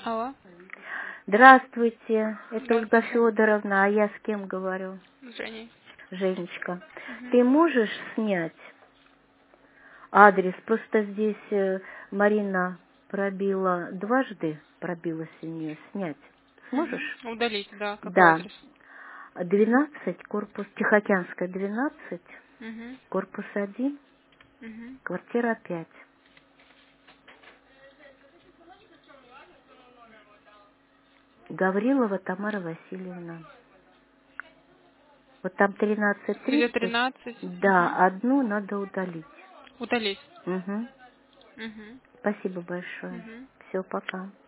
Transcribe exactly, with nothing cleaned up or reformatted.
Алло. Здравствуйте, это Ольга Здравствуйте. Федоровна, а я с кем говорю? Женя. Женечка. Угу. Ты можешь снять адрес? Просто здесь э, Марина пробила дважды, пробилась у нее. Снять сможешь? Угу. Удалить, да. Какой Да. адрес? двенадцать, корпус Тихоокеанская, двенадцать, Угу. корпус один, Угу. квартира пять. Гаврилова Тамара Васильевна. Вот там тринадцать Где тридцать. тринадцать? Да, Угу. одну надо удалить. Удалить. Угу. Угу. Спасибо большое. Угу. Все, пока.